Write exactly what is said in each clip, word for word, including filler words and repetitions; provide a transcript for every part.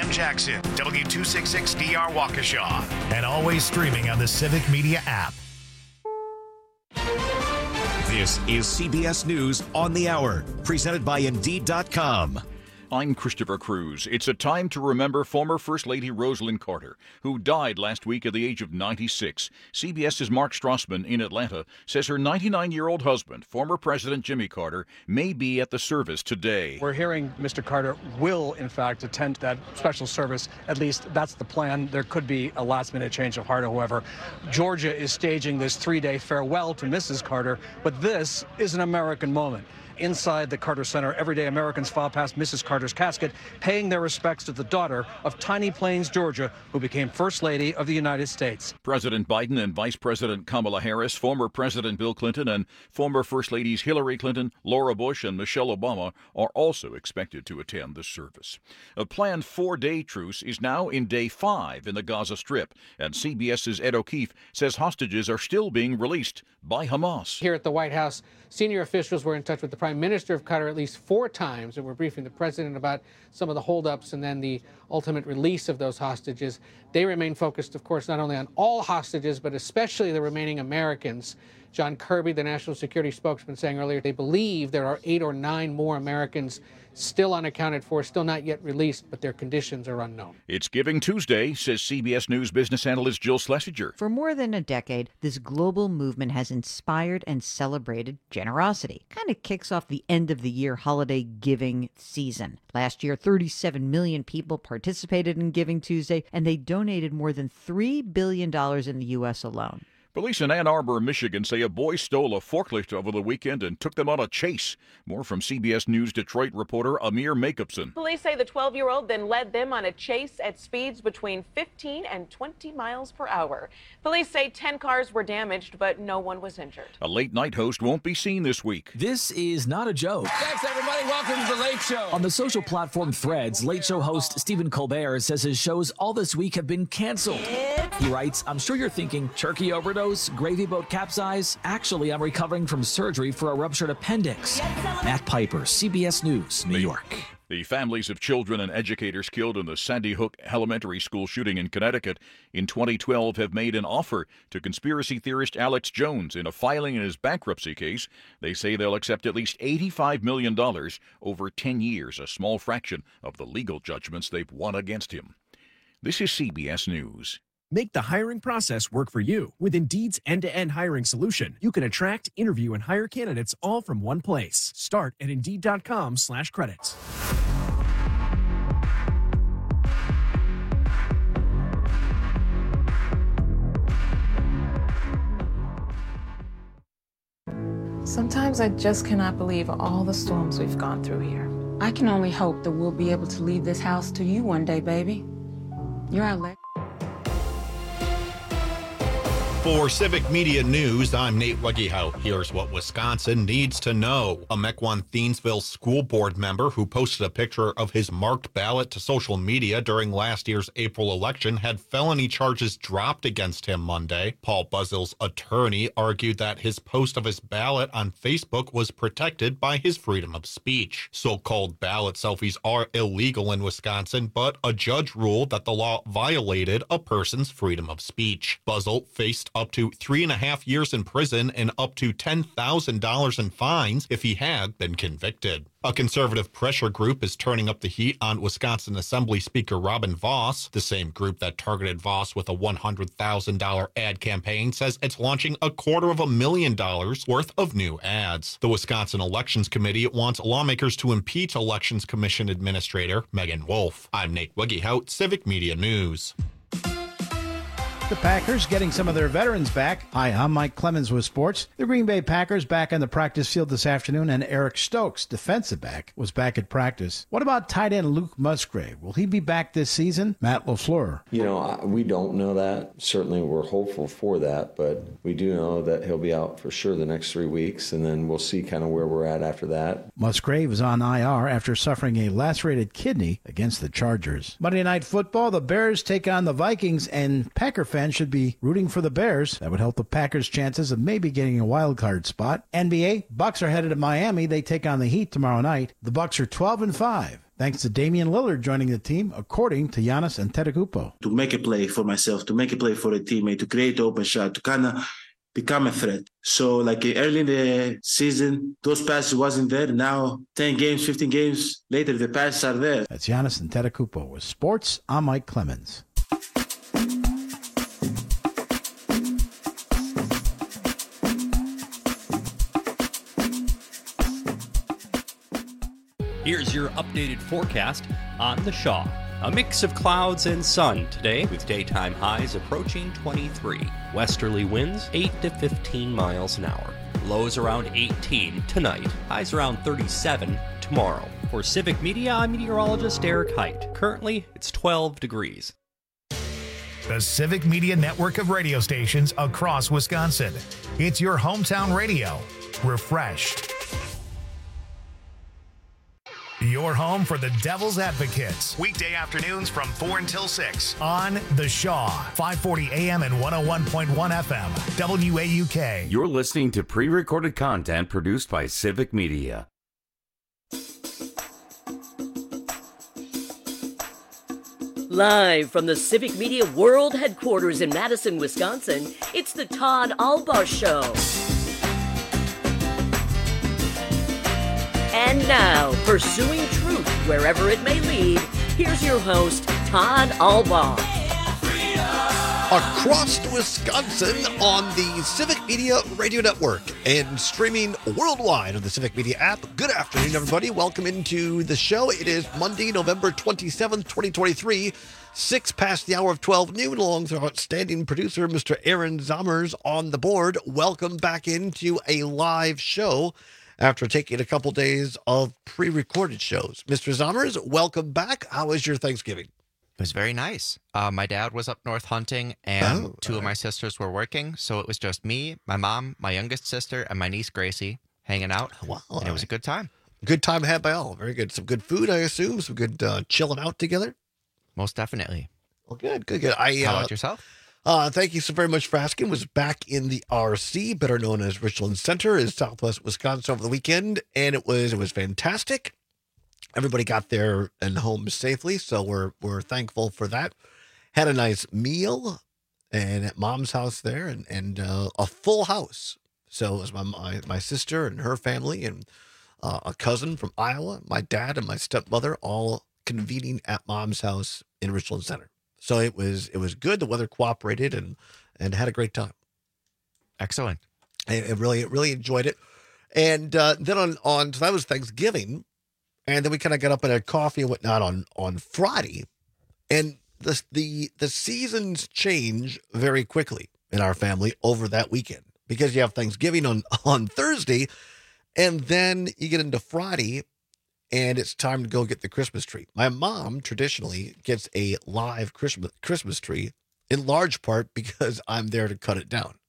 John Jackson, W two sixty-six D R Waukesha, and always streaming on the Civic Media app. This is C B S News on the Hour, presented by Indeed dot com. I'm Christopher Cruz. It's a time to remember former First Lady Rosalynn Carter, who died last week at the age of ninety-six. CBS's Mark Strassman in Atlanta says her ninety-nine-year-old husband, former President Jimmy Carter, may be at the service today. We're hearing Mister Carter will, in fact, attend that special service. At least that's the plan. There could be a last-minute change of heart, however. Georgia is staging this three-day farewell to Missus Carter, but this is an American moment. Inside the Carter Center, everyday Americans file past Missus Carter's casket, paying their respects to the daughter of Tiny Plains, Georgia, who became First Lady of the United States. President Biden and Vice President Kamala Harris, former President Bill Clinton, and former First Ladies Hillary Clinton, Laura Bush, and Michelle Obama are also expected to attend the service. A planned four-day truce is now in day five in the Gaza Strip, and CBS's Ed O'Keefe says hostages are still being released by Hamas. Here at the White House, senior officials were in touch with the Prime Minister of Qatar at least four times, and we're briefing the president about some of the holdups and then the ultimate release of those hostages. They remain focused, of course, not only on all hostages, but especially the remaining Americans. John Kirby, the national security spokesman, saying earlier they believe there are eight or nine more Americans still unaccounted for, still not yet released, but their conditions are unknown. It's Giving Tuesday, says C B S News business analyst Jill Schlesinger. For more than a decade, this global movement has inspired and celebrated generosity. Kind of kicks off the end of the year holiday giving season. Last year, thirty-seven million people participated in Giving Tuesday, and they donated more than three billion dollars in the U S alone. Police in Ann Arbor, Michigan say a boy stole a forklift over the weekend and took them on a chase. More from C B S News Detroit reporter Amir Makupson. Police say the twelve-year-old then led them on a chase at speeds between fifteen and twenty miles per hour. Police say ten cars were damaged, but no one was injured. A late-night host won't be seen this week. This is not a joke. Thanks, everybody. Welcome to The Late Show. On the social platform Threads, Late Show host Stephen Colbert says his shows all this week have been canceled. He writes, I'm sure you're thinking, turkey overdose, gravy boat capsize? Actually, I'm recovering from surgery for a ruptured appendix. Matt Piper, C B S News, New York. The families of children and educators killed in the Sandy Hook Elementary School shooting in Connecticut in twenty twelve have made an offer to conspiracy theorist Alex Jones in a filing in his bankruptcy case. They say they'll accept at least eighty-five million dollars over ten years, a small fraction of the legal judgments they've won against him. This is C B S News. Make the hiring process work for you. With Indeed's end-to-end hiring solution, you can attract, interview, and hire candidates all from one place. Start at Indeed.com slash credits. Sometimes I just cannot believe all the storms we've gone through here. I can only hope that we'll be able to leave this house to you one day, baby. You're our legacy. For Civic Media News, I'm Nate Weggehout. Here's what Wisconsin needs to know. A Mequon-Thiensville school board member who posted a picture of his marked ballot to social media during last year's April election had felony charges dropped against him Monday. Paul Buzzill's attorney argued that his post of his ballot on Facebook was protected by his freedom of speech. So-called ballot selfies are illegal in Wisconsin, but a judge ruled that the law violated a person's freedom of speech. Buzzill faced up to three and a half years in prison and up to ten thousand dollars in fines if he had been convicted. A conservative pressure group is turning up the heat on Wisconsin Assembly Speaker Robin Vos. The same group that targeted Vos with a one hundred thousand dollars ad campaign says it's launching a quarter of a million dollars worth of new ads. The Wisconsin Elections Committee wants lawmakers to impeach Elections Commission Administrator Megan Wolf. I'm Nate Weggehout, Civic Media News. The Packers getting some of their veterans back. Hi, I'm Mike Clemens with sports. The Green Bay Packers back on the practice field this afternoon, and Eric Stokes, defensive back, was back at practice. What about tight end Luke Musgrave? Will he be back this season? Matt LaFleur. You know, we don't know that. Certainly we're hopeful for that, but we do know that he'll be out for sure the next three weeks, and then we'll see kind of where we're at after that. Musgrave is on I R after suffering a lacerated kidney against the Chargers. Monday Night Football, the Bears take on the Vikings, and Packer fans should be rooting for the Bears. That would help the Packers' chances of maybe getting a wild card spot. N B A, Bucks are headed to Miami. They take on the Heat tomorrow night. The Bucks are twelve and five. thanks to Damian Lillard joining the team, according to Giannis Antetokounmpo. To make a play for myself, to make a play for a teammate, to create open shot, to kind of become a threat. So like early in the season, those passes wasn't there. Now ten games, fifteen games later, the passes are there. That's Giannis Antetokounmpo with sports. I'm Mike Clemens. Here's your updated forecast on the Shaw. A mix of clouds and sun today with daytime highs approaching twenty-three. Westerly winds eight to fifteen miles an hour. Lows around eighteen tonight. Highs around thirty-seven tomorrow. For Civic Media, I'm meteorologist Eric Height. Currently, it's twelve degrees. The Civic Media network of radio stations across Wisconsin. It's your hometown radio. Refreshed. Your home for the Devil's Advocates. Weekday afternoons from four until six on The Shaw, five forty A M and one oh one point one F M, W A U K. You're listening to pre-recorded content produced by Civic Media. Live from the Civic Media World Headquarters in Madison, Wisconsin, it's the Todd Albaugh Show. And now, pursuing truth wherever it may lead, here's your host, Todd Albaugh. Across Wisconsin on the Civic Media Radio Network and streaming worldwide on the Civic Media app. Good afternoon, everybody. Welcome into the show. It is Monday, November twenty-seventh, twenty twenty-three, six past the hour of twelve noon, along with our outstanding producer, Mister Aaron Zommers, on the board. Welcome back into a live show after taking a couple days of pre-recorded shows. Mister Zommers, welcome back. How was your Thanksgiving? It was very nice. Uh, my dad was up north hunting, and Oh, two of all my right. sisters were working, so it was just me, my mom, my youngest sister, and my niece Gracie hanging out. Wow. And it was a good time. Good time had by all. Very good. Some good food, I assume. Some good uh, chilling out together. Most definitely. Well, good, good, good. I, How uh, about yourself? Uh, thank you so very much for asking. Was back in the R C, better known as Richland Center, in Southwest Wisconsin over the weekend, and it was it was fantastic. Everybody got there and home safely, so we're we're thankful for that. Had a nice meal, and at Mom's house there, and and uh, a full house. So it was my my, my sister and her family, and uh, a cousin from Iowa, my dad and my stepmother, all convening at Mom's house in Richland Center. So it was it was good. The weather cooperated, and and had a great time. Excellent. I, I really really enjoyed it. And uh, then on on so that was Thanksgiving, and then we kind of got up and had coffee and whatnot on on Friday, and the the the seasons change very quickly in our family over that weekend, because you have Thanksgiving on on Thursday, and then you get into Friday, and it's time to go get the Christmas tree. My mom traditionally gets a live Christmas Christmas tree, in large part because I'm there to cut it down.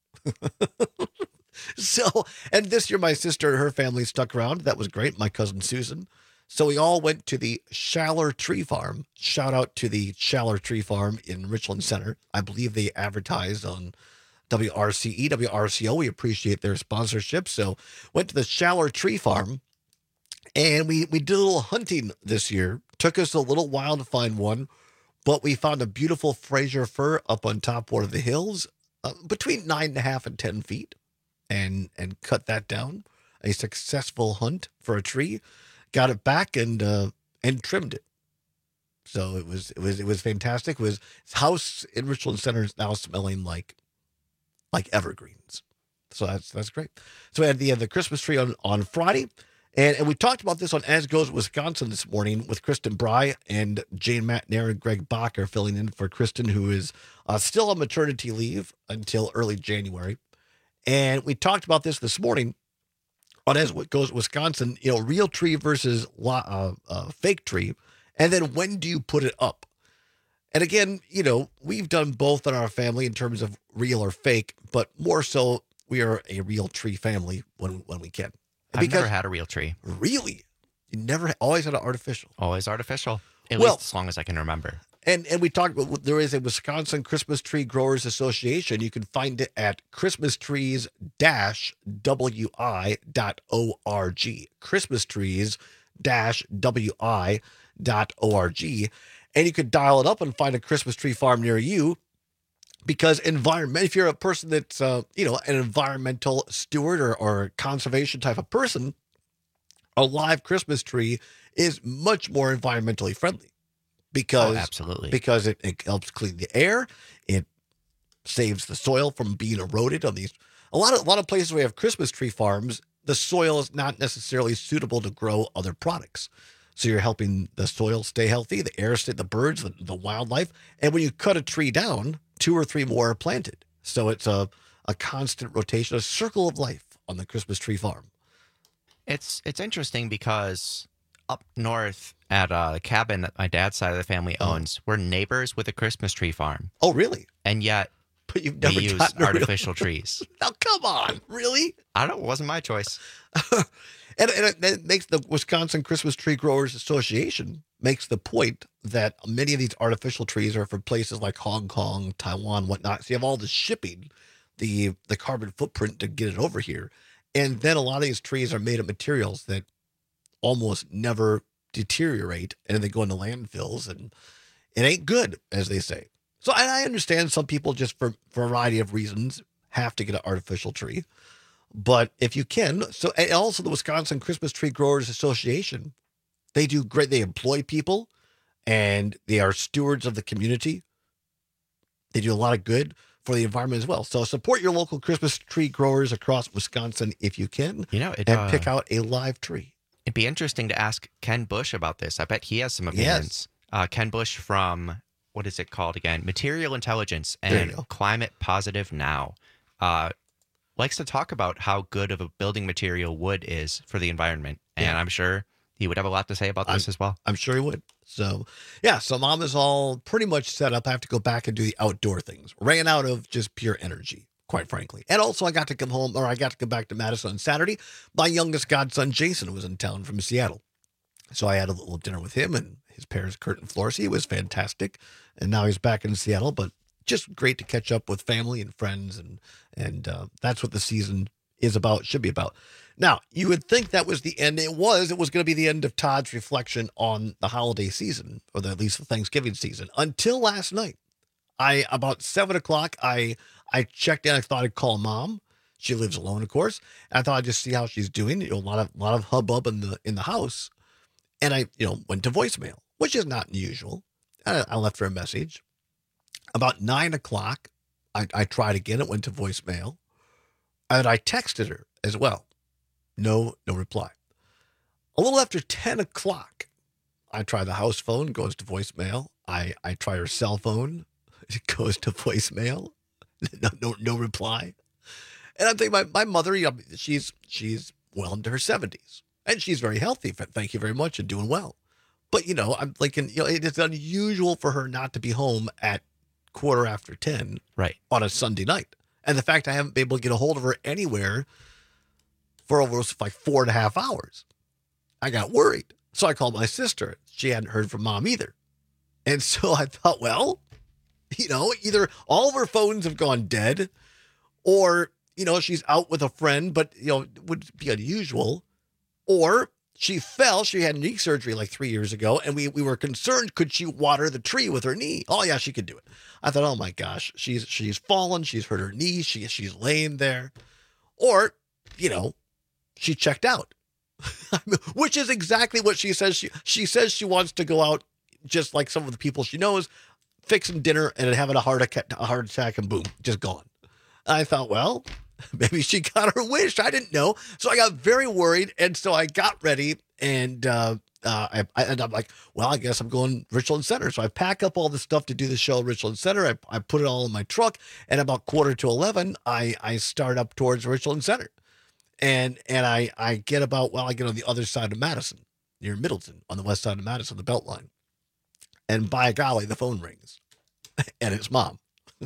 So, and this year my sister and her family stuck around. That was great. My cousin Susan. So we all went to the Schaller Tree Farm. Shout out to the Schaller Tree Farm in Richland Center. I believe they advertised on W R C E, W R C O. We appreciate their sponsorship. So went to the Schaller Tree Farm. And we, we did a little hunting this year. Took us a little while to find one, but we found a beautiful Fraser fir up on top one of the hills, uh, between nine and a half and ten feet, and and cut that down. A successful hunt for a tree. Got it back and uh, and trimmed it. So it was it was it was fantastic. It was his house in Richland Center is now smelling like like evergreens. So that's that's great. So we had the uh, the Christmas tree on on Friday. And, and we talked about this on As Goes Wisconsin this morning with Kristen Bry and Jane Matnair and Greg Bach are filling in for Kristen, who is uh, still on maternity leave until early January. And we talked about this this morning on As Goes Wisconsin, you know, real tree versus uh, uh, fake tree. And then when do you put it up? And again, you know, we've done both in our family in terms of real or fake, but more so we are a real tree family when when we can. I've Because- never had a real tree. Really? You never always had an artificial? Always artificial. At Well- least as long as I can remember. And and we talked about, there is a Wisconsin Christmas Tree Growers Association. You can find it at christmas trees dash w i dot org. christmas trees dash w i dot org, and you could dial it up and find a Christmas tree farm near you. Because environment, if you're a person that's, uh, you know, an environmental steward or, or conservation type of person, a live Christmas tree is much more environmentally friendly. Because, oh, absolutely. Because it, it helps clean the air. It saves the soil from being eroded on these. A lot of, a lot of places where we have Christmas tree farms, the soil is not necessarily suitable to grow other products. So you're helping the soil stay healthy, the air stay, the birds, the, the wildlife. And when you cut a tree down, two or three more are planted. So it's a, a constant rotation, a circle of life on the Christmas tree farm. It's it's interesting because up north at a cabin that my dad's side of the family owns, we're neighbors with a Christmas tree farm. Oh, really? And yet but you've never we use artificial trees. Now, come on. Really? I don't. It wasn't my choice. and, and it, it makes the Wisconsin Christmas Tree Growers Association makes the point that many of these artificial trees are for places like Hong Kong, Taiwan, whatnot. So you have all the shipping, the the carbon footprint to get it over here. And then a lot of these trees are made of materials that almost never deteriorate, and then they go into landfills, and it ain't good, as they say. So I, I understand some people just for, for a variety of reasons have to get an artificial tree. But if you can, so and also the Wisconsin Christmas Tree Growers Association, they do great. They employ people, and they are stewards of the community. They do a lot of good for the environment as well. So support your local Christmas tree growers across Wisconsin if you can, you know, it, and uh, pick out a live tree. It'd be interesting to ask Ken Bush about this. I bet he has some opinions. Yes. Uh, Ken Bush from, what is it called again? Material Intelligence and Climate Positive Now. Uh, likes to talk about how good of a building material wood is for the environment. And yeah. I'm sure he would have a lot to say about this I'm, as well. I'm sure he would. So, yeah, so Mom is all pretty much set up. I have to go back and do the outdoor things. Ran out of just pure energy, quite frankly. And also I got to come home, or I got to come back to Madison on Saturday. My youngest godson, Jason, was in town from Seattle. So I had a little dinner with him and his parents, Kurt and Florcy. It was fantastic. And now he's back in Seattle, but just great to catch up with family and friends. And, and uh, that's what the season is about, should be about. Now, you would think that was the end. It was. It was going to be the end of Todd's reflection on the holiday season, or the, at least the Thanksgiving season, until last night. I about seven o'clock, I I checked in. I thought I'd call Mom. She lives alone, of course. I thought I'd just see how she's doing. You know, a lot of lot of hubbub in the in the house, and I you know went to voicemail, which is not unusual. I, I left her a message. About nine o'clock, I, I tried again. It went to voicemail, and I texted her as well. No, no reply. A little after ten o'clock, I try the house phone, goes to voicemail. I, I try her cell phone, it goes to voicemail. No, no, no reply. And I'm thinking, my, my mother, you know, she's she's well into her seventies, and she's very healthy. Thank you very much, and doing well. But you know, I'm thinking, you know, it is unusual for her not to be home at quarter after ten, right, on a Sunday night. And the fact I haven't been able to get a hold of her anywhere for over like four and a half hours, I got worried. So I called my sister. She hadn't heard from Mom either. And so I thought, well, you know, either all of her phones have gone dead, or, you know, she's out with a friend, but, you know, it would be unusual, or she fell. She had knee surgery like three years ago, and we, we were concerned, could she water the tree with her knee? Oh, yeah, she could do it. I thought, oh, my gosh, she's she's fallen. She's hurt her knee. She, she's laying there. Or, you know, she checked out, which is exactly what she says. She she says she wants to go out, just like some of the people she knows, fixing dinner and having a heart attack, a heart attack, and boom, just gone. I thought, well, maybe she got her wish. I didn't know, so I got very worried, and so I got ready, and uh, uh, I, I and I'm like, well, I guess I'm going Richland Center. So I pack up all the stuff to do the show at Richland Center. I I put it all in my truck, and about quarter to eleven, I I start up towards Richland Center. And and I, I get about, well, I get on the other side of Madison, near Middleton, on the west side of Madison, the Beltline. And by golly, the phone rings. And it's Mom.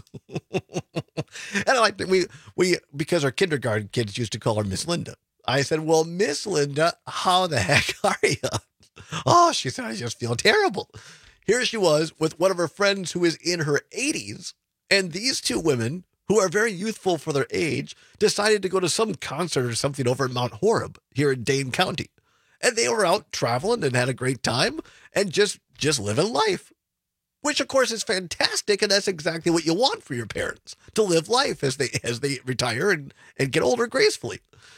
And I like that we, we, because our kindergarten kids used to call her Miss Linda. I said, well, Miss Linda, how the heck are you? Oh, she said, I just feel terrible. Here she was with one of her friends who is in her eighties. And these two women, who are very youthful for their age, decided to go to some concert or something over at Mount Horeb here in Dane County. and they were out traveling and had a great time and just just living life, which of course is fantastic, and that's exactly what you want for your parents, to live life as they as they retire and, and get older gracefully.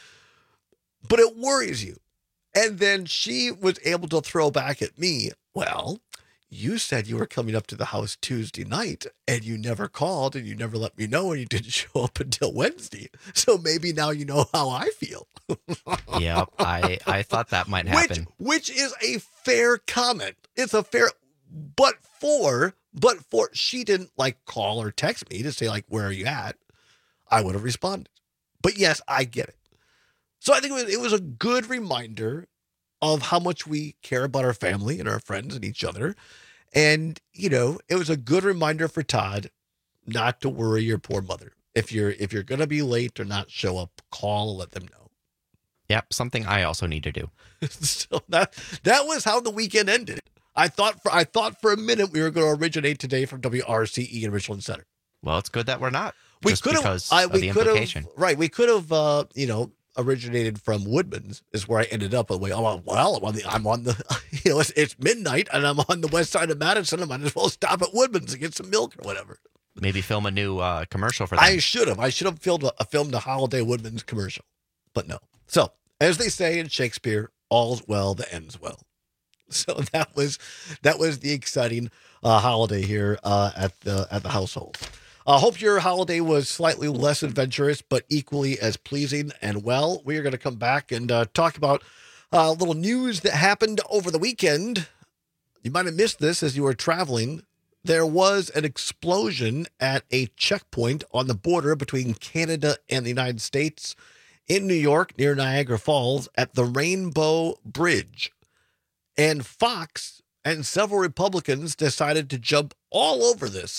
But it worries you. And then she was able to throw back at me, well, you said you were coming up to the house Tuesday night and you never called and you never let me know and you didn't show up until Wednesday. So maybe now you know how I feel. Yep, I, I thought that might happen. Which, which is a fair comment. It's a fair, but for, but for, she didn't like call or text me to say like, where are you at? I would have responded. But yes, I get it. So I think it was, it was a good reminder of how much we care about our family and our friends and each other. And, you know, it was a good reminder for Todd not to worry your poor mother. If you're if you're going to be late or not show up, call and let them know. Yep, something I also need to do. So that that was how the weekend ended. I thought for I thought for a minute we were going to originate today from W R C E in Richland Center. Well, it's good that we're not. We just could because have, I, of we the could implication. have, right? We could have, uh, you know, originated from Woodman's is where I ended up. By the way, oh well, I'm on the, I'm on the you know, it's, it's midnight and I'm on the west side of Madison. I might as well stop at Woodman's and get some milk or whatever. Maybe film a new uh, commercial for them. I should have. I should have filmed a, filmed a Holiday Woodman's commercial, but no. So as they say in Shakespeare, all's well that ends well. So that was that was the exciting uh, holiday here uh, at the at the household. I uh, hope your holiday was slightly less adventurous, but equally as pleasing. And well, we are going to come back and uh, talk about a uh, little news that happened over the weekend. You might have missed this as you were traveling. There was an explosion at a checkpoint on the border between Canada and the United States in New York near Niagara Falls at the Rainbow Bridge. And Fox and several Republicans decided to jump all over this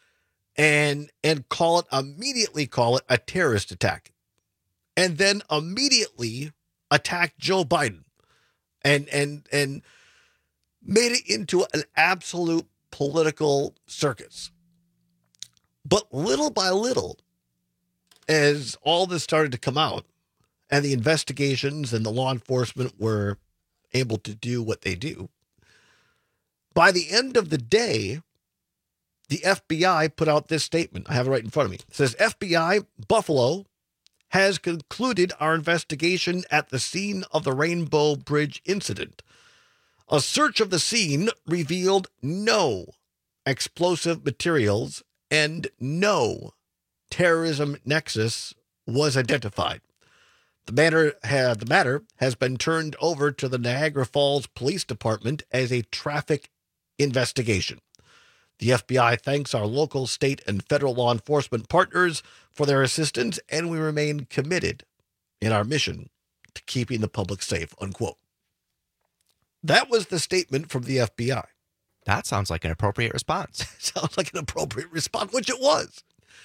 and and call it, immediately call it a terrorist attack. And then immediately attack Joe Biden and and and made it into an absolute political circus. But little by little, as all this started to come out and the investigations and the law enforcement were able to do what they do, by the end of the day, the F B I put out this statement. I have it right in front of me. It says, F B I Buffalo has concluded our investigation at the scene of the Rainbow Bridge incident. A search of the scene revealed no explosive materials and no terrorism nexus was identified. The matter, ha- the matter has been turned over to the Niagara Falls Police Department as a traffic investigation. The F B I thanks our local, state, and federal law enforcement partners for their assistance, and we remain committed in our mission to keeping the public safe, unquote. That was the statement from the F B I. That sounds like an appropriate response. Sounds like an appropriate response, which it was.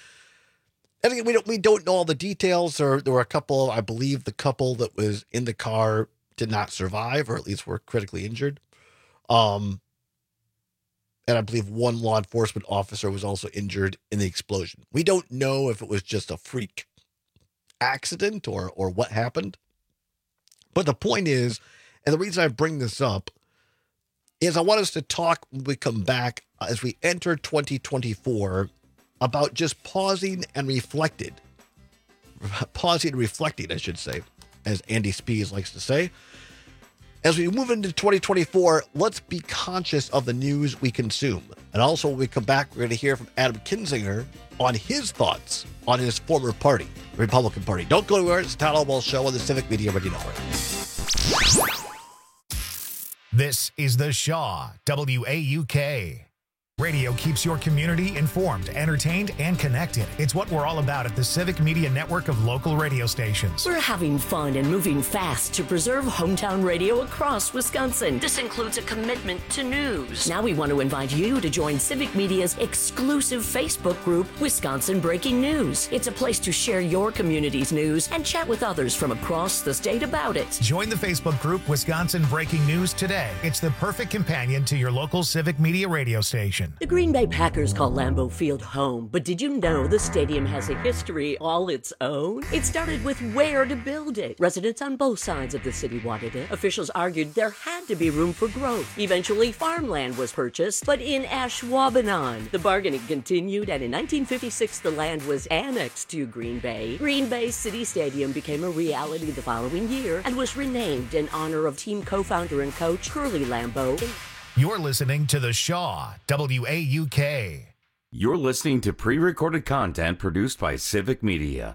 And again, we don't, we don't know all the details. There, there were a couple, I believe the couple that was in the car did not survive, or at least were critically injured. Um, and I believe one law enforcement officer was also injured in the explosion. We don't know if it was just a freak accident or or what happened. But the point is, and the reason I bring this up, is I want us to talk when we come back as we enter twenty twenty-four about just pausing and reflected. Pausing and reflecting, I should say, as Andy Spees likes to say. As we move into twenty twenty-four, let's be conscious of the news we consume. And also, when we come back, we're going to hear from Adam Kinzinger on his thoughts on his former party, the Republican Party. Don't go anywhere. It's the Todd Albaugh Show on the Civic Media Radio Network. This is The Shaw, W A U K. Radio keeps your community informed, entertained, and connected. It's what we're all about at the Civic Media Network of local radio stations. We're having fun and moving fast to preserve hometown radio across Wisconsin. This includes a commitment to news. Now we want to invite you to join Civic Media's exclusive Facebook group, Wisconsin Breaking News. It's a place to share your community's news and chat with others from across the state about it. Join the Facebook group Wisconsin Breaking News today. It's the perfect companion to your local Civic Media radio station. Washington. The Green Bay Packers call Lambeau Field home, but did you know the stadium has a history all its own? It started with where to build it. Residents on both sides of the city wanted it. Officials argued there had to be room for growth. Eventually, farmland was purchased, but in Ashwaubenon. The bargaining continued, and in nineteen fifty-six, the land was annexed to Green Bay. Green Bay City Stadium became a reality the following year and was renamed in honor of team co-founder and coach Curly Lambeau. You're listening to The Shaw, W A U K. You're listening to pre-recorded content produced by Civic Media.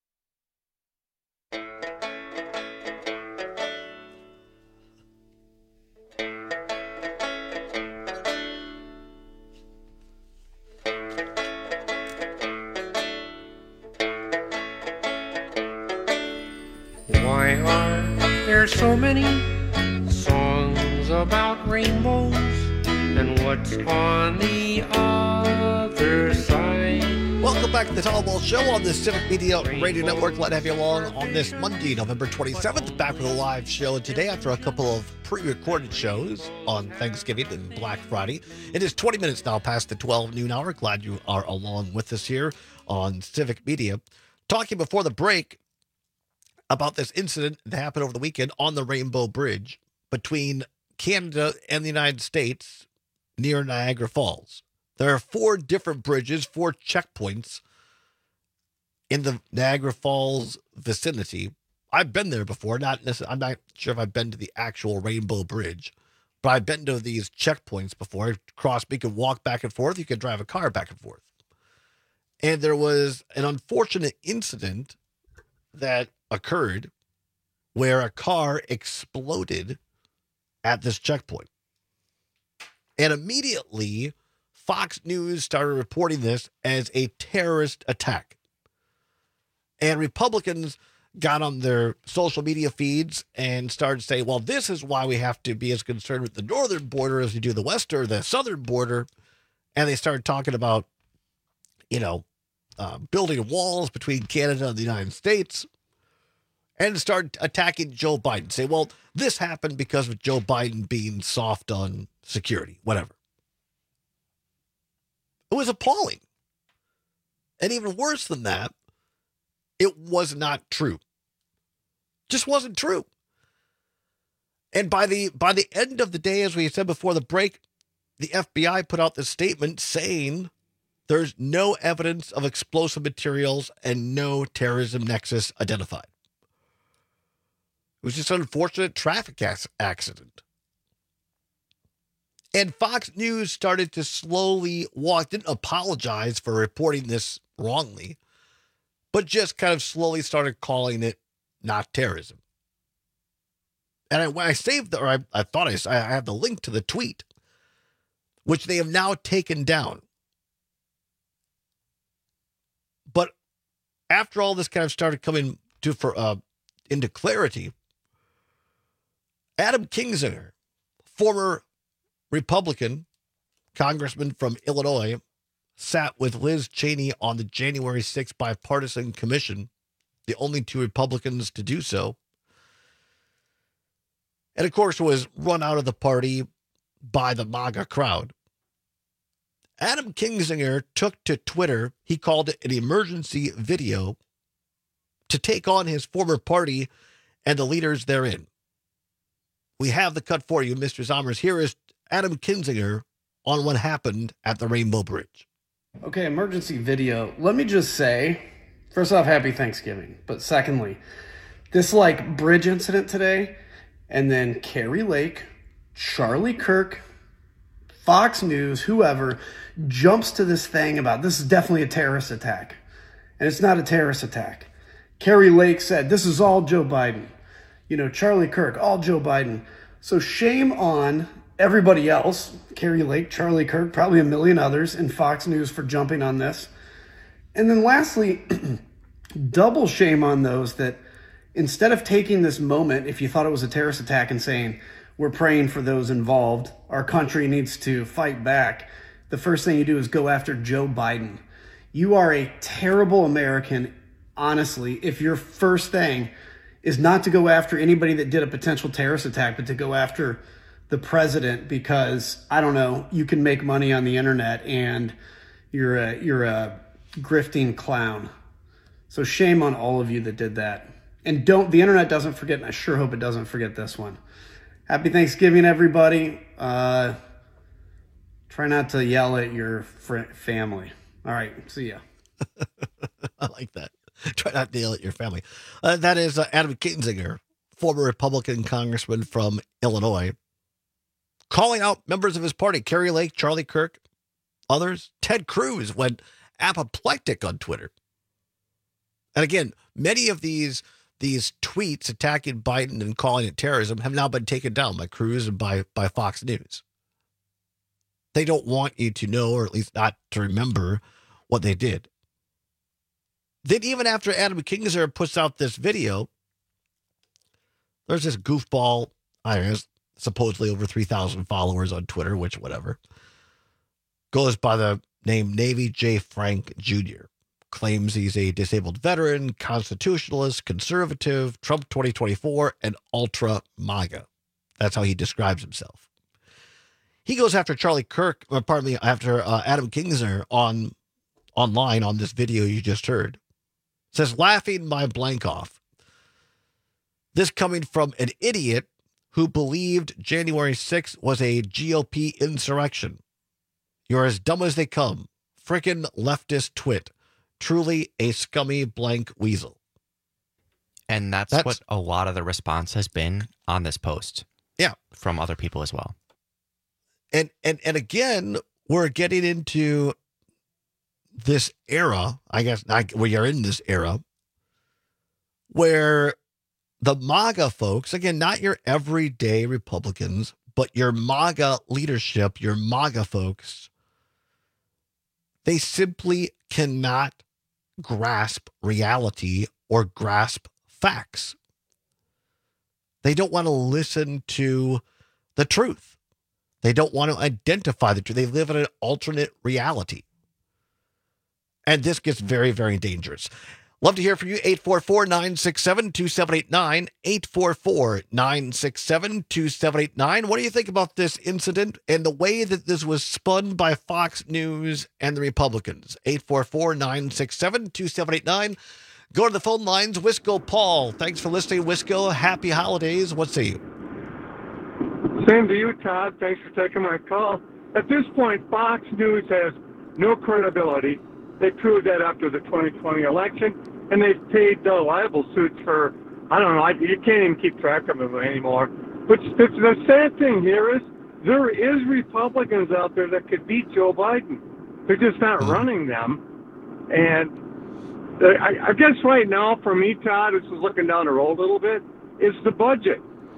Why are there so many songs about rainbows, and what's on the other side? Welcome back to the Tom Wall Show on the Civic Media Radio Network. Glad to have you along on this Monday, November twenty-seventh. Back with a live show today after a couple of pre-recorded shows on Thanksgiving and Black Friday. It is twenty minutes now past the twelve noon hour. Glad you are along with us here on Civic Media. Talking before the break about this incident that happened over the weekend on the Rainbow Bridge between Canada and the United States near Niagara Falls. There are four different bridges, four checkpoints in the Niagara Falls vicinity. I've been there before. Not necessarily, I'm not sure if I've been to the actual Rainbow Bridge, but I've been to these checkpoints before. Cross, you can walk back and forth. You can drive a car back and forth. And there was an unfortunate incident that occurred where a car exploded at this checkpoint. And immediately, Fox News started reporting this as a terrorist attack. And Republicans got on their social media feeds and started saying, well, this is why we have to be as concerned with the northern border as we do the western, the southern border. And they started talking about, you know, uh, building walls between Canada and the United States, and start attacking Joe Biden. Say, well, this happened because of Joe Biden being soft on security, whatever. It was appalling. And even worse than that, it was not true. Just wasn't true. And by the by the end of the day, as we said before the break, the F B I put out this statement saying there's no evidence of explosive materials and no terrorism nexus identified. It was just an unfortunate traffic accident. And Fox News started to slowly walk, didn't apologize for reporting this wrongly, but just kind of slowly started calling it not terrorism. And I, when I saved, the, or I, I thought I, I had the link to the tweet, which they have now taken down. But after all this kind of started coming to for uh, into clarity, Adam Kinzinger, former Republican congressman from Illinois, sat with Liz Cheney on the January sixth bipartisan commission, the only two Republicans to do so. And of course, was run out of the party by the MAGA crowd. Adam Kinzinger took to Twitter, he called it an emergency video, to take on his former party and the leaders therein. We have the cut for you, Mister Zommers. Here is Adam Kinzinger on what happened at the Rainbow Bridge. Okay, emergency video. Let me just say, first off, happy Thanksgiving. But secondly, this like bridge incident today, and then Kari Lake, Charlie Kirk, Fox News, whoever, jumps to this thing about this is definitely a terrorist attack. And it's not a terrorist attack. Kari Lake said, this is all Joe Biden. You know, Charlie Kirk, all Joe Biden. So shame on everybody else, Kari Lake, Charlie Kirk, probably a million others, and Fox News for jumping on this. And then lastly, double shame on those that instead of taking this moment, if you thought it was a terrorist attack, and saying, we're praying for those involved, our country needs to fight back, the first thing you do is go after Joe Biden. You are a terrible American, honestly, if your first thing is not to go after anybody that did a potential terrorist attack, but to go after the president because, I don't know, you can make money on the internet and you're a, you're a grifting clown. So shame on all of you that did that. And don't, the internet doesn't forget, and I sure hope it doesn't forget this one. Happy Thanksgiving, everybody. Uh, try not to yell at your fr- family. All right, see ya. I like that. Try not to yell at your family. Uh, that is uh, Adam Kinzinger, former Republican congressman from Illinois, calling out members of his party, Kari Lake, Charlie Kirk, others. Ted Cruz went apoplectic on Twitter. And again, many of these these tweets attacking Biden and calling it terrorism have now been taken down by Cruz and by, by Fox News. They don't want you to know, or at least not to remember, what they did. Then even after Adam Kinzinger puts out this video, there's this goofball, I don't know, supposedly over three thousand followers on Twitter, which whatever, goes by the name Navy J. Frank Junior Claims he's a disabled veteran, constitutionalist, conservative, Trump twenty twenty-four, and ultra MAGA. That's how he describes himself. He goes after Charlie Kirk, or pardon me, after uh, Adam Kinzinger on online on this video you just heard. Says, laughing my blank off. This coming from an idiot who believed January sixth was a G O P insurrection. You're as dumb as they come. Frickin' leftist twit. Truly a scummy blank weasel. And that's, that's what a lot of the response has been on this post. Yeah. From other people as well. And and and again, we're getting into this era, I guess we are in this era, where the MAGA folks, again, not your everyday Republicans, but your MAGA leadership, your MAGA folks, they simply cannot grasp reality or grasp facts. They don't want to listen to the truth. They don't want to identify the truth. They live in an alternate reality. And this gets very, very dangerous. Love to hear from you. eight four four, nine six seven, two seven eight nine. eight four four, nine six seven, two seven eight nine. What do you think about this incident and the way that this was spun by Fox News and the Republicans? eight four four, nine six seven, two seven eight nine. Go to the phone lines. Wisco Paul. Thanks for listening, Wisco. Happy holidays. What say you? Same to you, Todd. Thanks for taking my call. At this point, Fox News has no credibility. They proved that after the twenty twenty election, and they've paid uh, libel suits for, I don't know, I, you can't even keep track of them anymore. But the, the sad thing here is there is Republicans out there that could beat Joe Biden. They're just not running them. And the, I, I guess right now, for me, Todd, this is looking down the road a little bit, is the budget.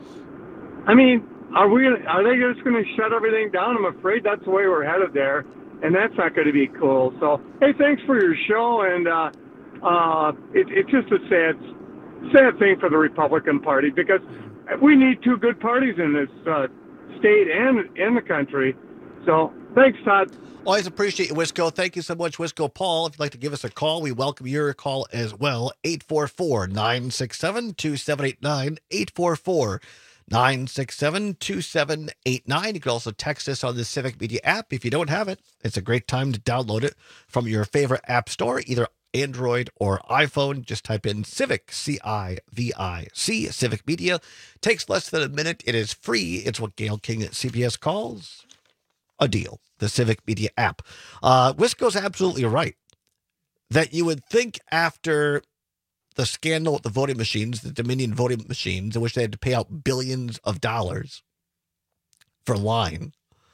I mean, are we? Are they just going to shut everything down? I'm afraid that's the way we're headed there. And that's not going to be cool. So, hey, thanks for your show. And uh, uh, it, it's just a sad, sad thing for the Republican Party because we need two good parties in this uh, state and in the country. So, thanks, Todd. Always appreciate you, Wisco. Thank you so much, Wisco Paul. If you'd like to give us a call, we welcome your call as well. eight four four, nine six seven, two seven eight nine. eight four four, nine six seven, two seven eight nine. You can also text us on the Civic Media app. If you don't have it, it's a great time to download it from your favorite app store, either Android or iPhone. Just type in Civic, C I V I C, Civic Media. Takes less than a minute. It is free. It's what Gail King at C B S calls a deal, the Civic Media app. Uh, Wisco's absolutely right that you would think after the scandal with the voting machines, the Dominion voting machines, in which they had to pay out billions of dollars for lying,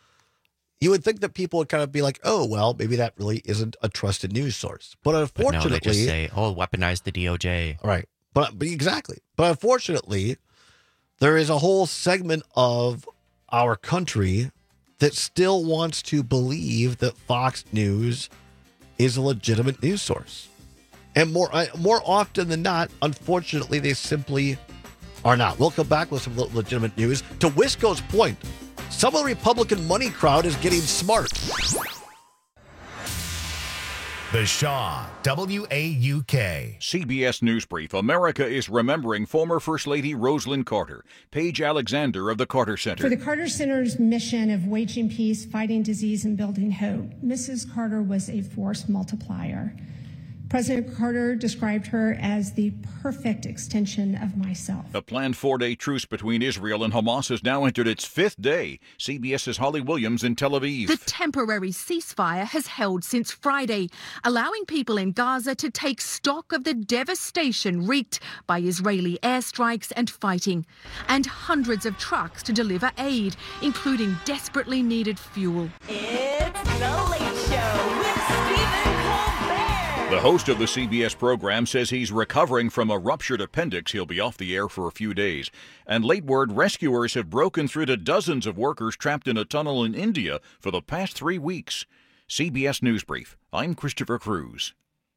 you would think that people would kind of be like, oh, well, maybe that really isn't a trusted news source. But unfortunately... But no, they just say, oh, weaponize the D O J. Right. But, but exactly. But unfortunately, there is a whole segment of our country that still wants to believe that Fox News is a legitimate news source. And more more often than not, unfortunately, they simply are not. We'll come back with some legitimate news. To Wisco's point, some of the Republican money crowd is getting smart. The Shaw, W A U K. C B S News Brief. America is remembering former First Lady Rosalind Carter. Paige Alexander of the Carter Center. For the Carter Center's mission of waging peace, fighting disease, and building hope, Missus Carter was a force multiplier. President Carter described her as the perfect extension of myself. A planned four-day truce between Israel and Hamas has now entered its fifth day. CBS's Holly Williams in Tel Aviv. The temporary ceasefire has held since Friday, allowing people in Gaza to take stock of the devastation wreaked by Israeli airstrikes and fighting, and hundreds of trucks to deliver aid, including desperately needed fuel. It's The Late Show with Stephen Colbert. The host of the C B S program says he's recovering from a ruptured appendix. He'll be off the air for a few days. And late word, rescuers have broken through to dozens of workers trapped in a tunnel in India for the past three weeks. C B S News Brief. I'm Christopher Cruz.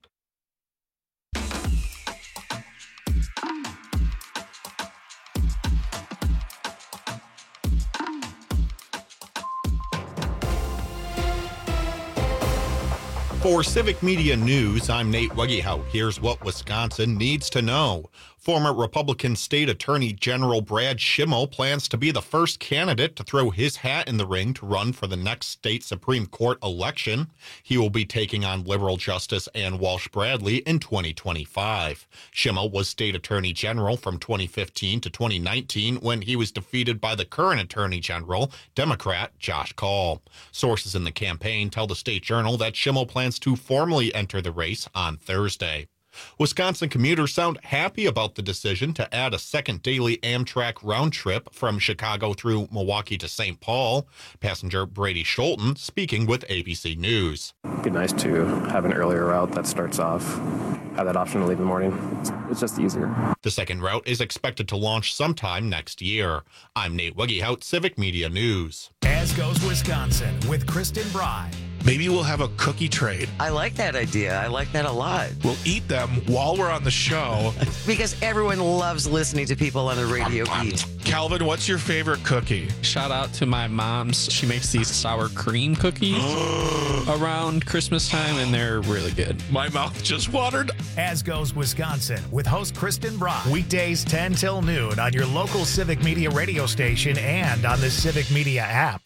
For Civic Media News, I'm Nate Weggehout. Here's what Wisconsin needs to know. Former Republican State Attorney General Brad Schimel plans to be the first candidate to throw his hat in the ring to run for the next state Supreme Court election. He will be taking on liberal Justice Ann Walsh Bradley in twenty twenty-five. Schimel was State Attorney General from twenty fifteen to twenty nineteen when he was defeated by the current Attorney General, Democrat Josh Kaul. Sources in the campaign tell the State Journal that Schimel plans to formally enter the race on Thursday. Wisconsin commuters sound happy about the decision to add a second daily Amtrak round trip from Chicago through Milwaukee to Saint Paul. Passenger Brady Scholten speaking with A B C News. It'd be nice to have an earlier route that starts off, have that option to leave in the morning. It's, it's just easier. The second route is expected to launch sometime next year. I'm Nate Weggehout, Civic Media News. As goes Wisconsin with Kristen Bry. Maybe we'll have a cookie trade. I like that idea. I like that a lot. We'll eat them while we're on the show. Because everyone loves listening to people on the radio eat. Calvin, what's your favorite cookie? Shout out to my mom's. She makes these sour cream cookies around Christmas time, and they're really good. My mouth just watered. As goes Wisconsin with host Kristen Bry. Weekdays ten till noon on your local Civic Media radio station and on the Civic Media app.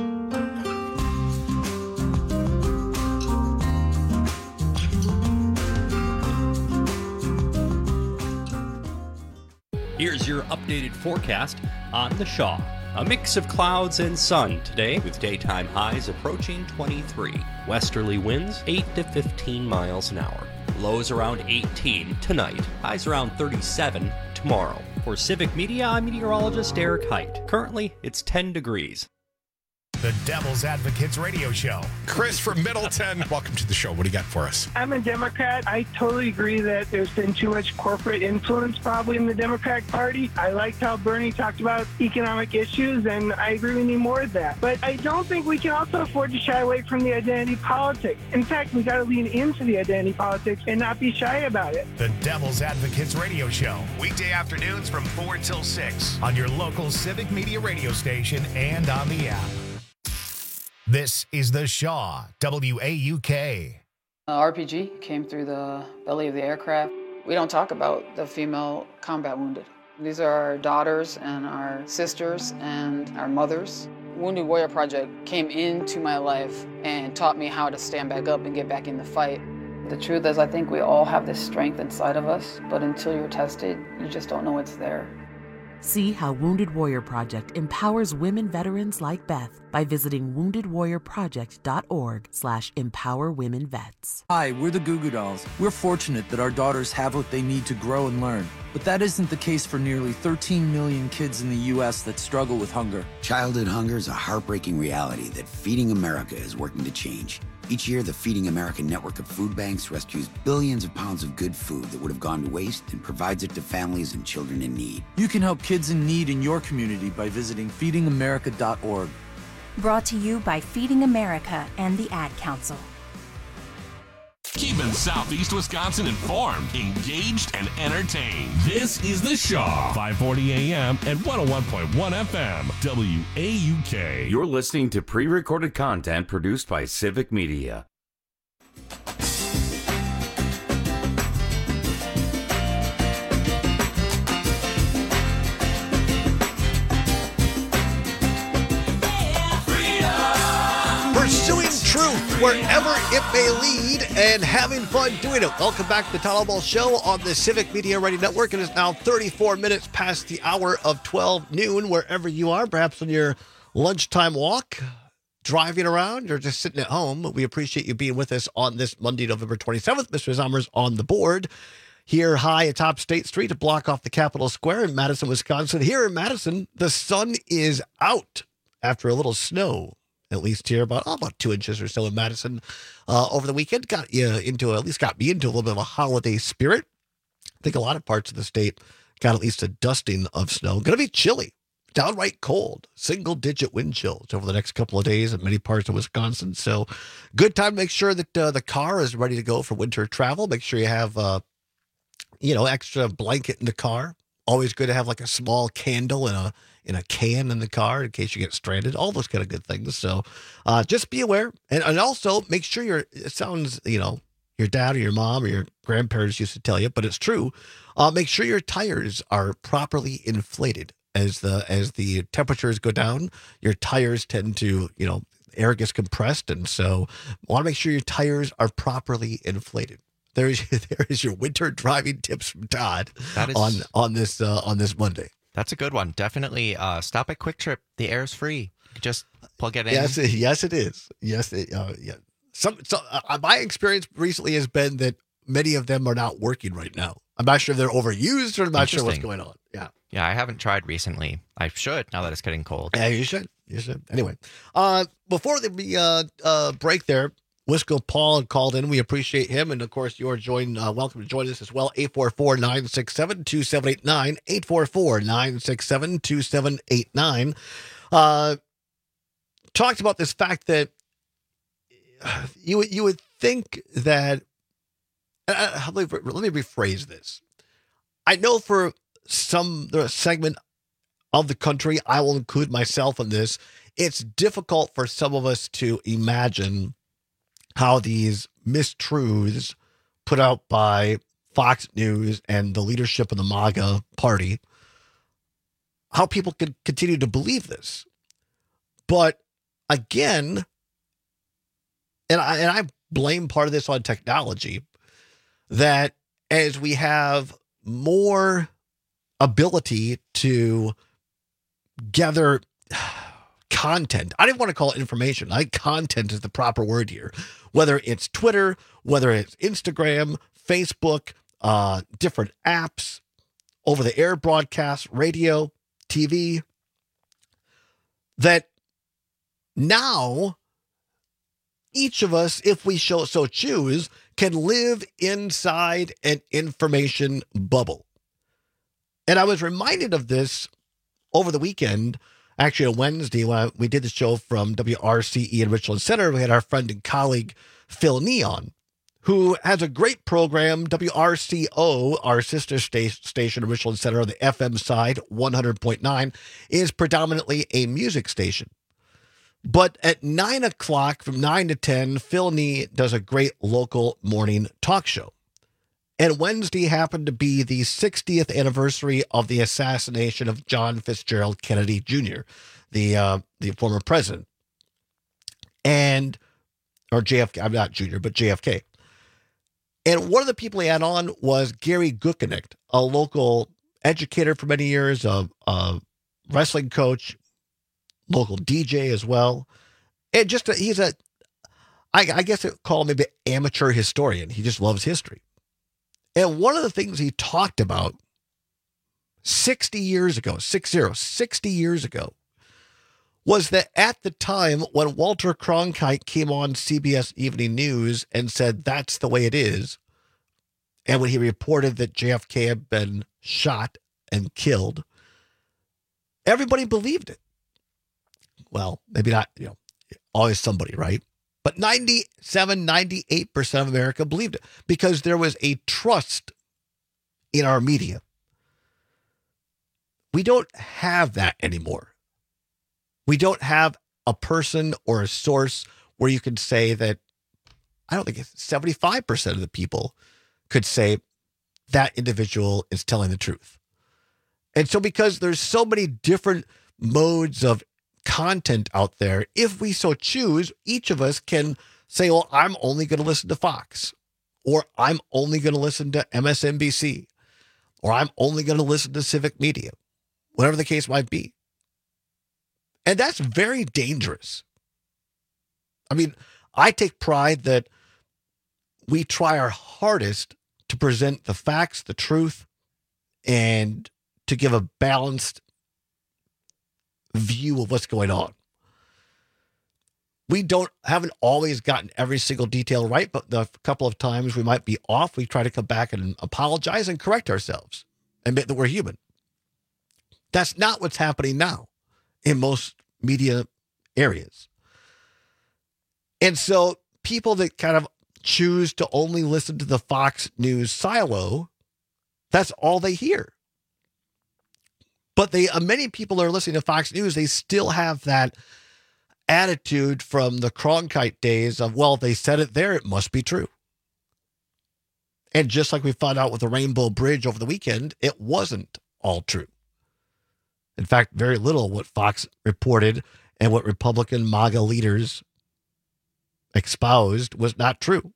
Here's your updated forecast on the Shaw. A mix of clouds and sun today with daytime highs approaching twenty-three. Westerly winds eight to fifteen miles an hour. Lows around eighteen tonight. Highs around thirty-seven tomorrow. For Civic Media, I'm meteorologist Eric Height. Currently, it's ten degrees. The Devil's Advocates Radio Show. Chris from Middleton, welcome to the show. What do you got for us? I'm a Democrat. I totally agree that there's been too much corporate influence probably in the Democratic Party. I liked how Bernie talked about economic issues, and I agree we need more of that. But I don't think we can also afford to shy away from the identity politics. In fact, we got to lean into the identity politics and not be shy about it. The Devil's Advocates Radio Show. Weekday afternoons from four till six on your local Civic Media radio station and on the app. This is the Shaw, W A U K. Uh, R P G came through the belly of the aircraft. We don't talk about the female combat wounded. These are our daughters and our sisters and our mothers. Wounded Warrior Project came into my life and taught me how to stand back up and get back in the fight. The truth is, I think we all have this strength inside of us, but until you're tested, you just don't know it's there. See how Wounded Warrior Project empowers women veterans like Beth by visiting wounded warrior project dot org slash empower women vets. Hi, we're the Goo Goo Dolls. We're fortunate that our daughters have what they need to grow and learn. But that isn't the case for nearly thirteen million kids in the U S that struggle with hunger. Childhood hunger is a heartbreaking reality that Feeding America is working to change. Each year, the Feeding America network of food banks rescues billions of pounds of good food that would have gone to waste and provides it to families and children in need. You can help kids in need in your community by visiting feeding america dot org. Brought to you by Feeding America and the Ad Council. Keeping Southeast Wisconsin informed, engaged, and entertained. This is The Shaw. five forty a.m. and one oh one point one F M, W A U K. You're listening to pre-recorded content produced by Civic Media. wherever it may lead, and having fun doing it. Welcome back to the Tyler Ball Show on the Civic Media Radio Network. It is now thirty-four minutes past the hour of twelve noon, wherever you are, perhaps on your lunchtime walk, driving around, or just sitting at home. We appreciate you being with us on this Monday, November twenty-seventh. Mister Zommers on the board. Here high atop State Street to block off the Capitol Square in Madison, Wisconsin. Here in Madison, the sun is out after a little snow, at least here, about, oh, about two inches or so in Madison uh, over the weekend. Got you into, at least got me into a little bit of a holiday spirit. I think a lot of parts of the state got at least a dusting of snow. Going to be chilly, downright cold, single-digit wind chills over the next couple of days in many parts of Wisconsin. So good time to make sure that uh, the car is ready to go for winter travel. Make sure you have uh, you know, extra blanket in the car. Always good to have like a small candle in a in a can in the car in case you get stranded. All those kind of good things. So uh, just be aware. And, and also make sure you're, it sounds, you know, your dad or your mom or your grandparents used to tell you, but it's true. Uh, make sure your tires are properly inflated. As the as the temperatures go down, your tires tend to, you know, air gets compressed. And so want to make sure your tires are properly inflated. There's there is your winter driving tips from Todd that is, on on this uh, on this Monday. That's a good one. Definitely uh, stop at Quick Trip. The air's free. You can just plug it in. Yes, yes, it is. Yes, it, uh, yeah. Some so uh, my experience recently has been that many of them are not working right now. I'm not sure if they're overused or I'm not sure what's going on. Yeah, yeah. I haven't tried recently. I should now that it's getting cold. Yeah, you should. You should. Anyway, uh, before the uh, uh, break there. Wisco Paul called in. We appreciate him. And, of course, you're joined. Uh, welcome to join us as well. eight four four, nine six seven, two seven eight nine. eight four four, nine six seven, two seven eight nine. Uh, talked about this fact that you, you would think that... Uh, let, me, let me rephrase this. I know for some the segment of the country, I will include myself in this, it's difficult for some of us to imagine how these mistruths put out by Fox News and the leadership of the MAGA party, how people could continue to believe this. But again, and I, and I blame part of this on technology, that as we have more ability to gather content. I didn't want to call it information. I think content is the proper word here. Whether it's Twitter, whether it's Instagram, Facebook, uh, different apps, over-the-air broadcasts, radio, T V, that now each of us, if we so, so choose, can live inside an information bubble. And I was reminded of this over the weekend. Actually, on Wednesday, when I, we did the show from W R C E in Richland Center, we had our friend and colleague Phil Neon, who has a great program. W R C O, our sister sta- station in Richland Center on the F M side, one hundred point nine, is predominantly a music station. But at nine o'clock, from nine to ten, Phil Nee does a great local morning talk show. And Wednesday happened to be the sixtieth anniversary of the assassination of John Fitzgerald Kennedy Junior, the uh, the former president, and or J F K. I'm not Junior, but J F K. And one of the people he had on was Gary Guckenich, a local educator for many years, a, a wrestling coach, local D J as well, and just a, he's a I, I guess I'd call him maybe amateur historian. He just loves history. And one of the things he talked about sixty years ago, six zero, sixty years ago, was that at the time when Walter Cronkite came on C B S Evening News and said, that's the way it is, and when he reported that J F K had been shot and killed, everybody believed it. Well, maybe not, you know, always somebody, right? But ninety-seven, ninety-eight percent of America believed it because there was a trust in our media. We don't have that anymore. We don't have a person or a source where you could say that, I don't think it's seventy-five percent of the people could say that individual is telling the truth. And so because there's so many different modes of content out there, if we so choose, each of us can say, well, I'm only going to listen to Fox, or I'm only going to listen to M S N B C, or I'm only going to listen to Civic Media, whatever the case might be. And that's very dangerous. I mean, I take pride that we try our hardest to present the facts, the truth, and to give a balanced view of what's going on. We don't haven't always gotten every single detail right, but the couple of times we might be off, we try to come back and apologize and correct ourselves, admit that we're human. That's not what's happening now in most media areas. And so people that kind of choose to only listen to the Fox News silo, that's all they hear. But they, uh, many people that are listening to Fox News, they still have that attitude from the Cronkite days of, well, they said it there, it must be true. And just like we found out with the Rainbow Bridge over the weekend, it wasn't all true. In fact, very little of what Fox reported and what Republican MAGA leaders espoused was not true.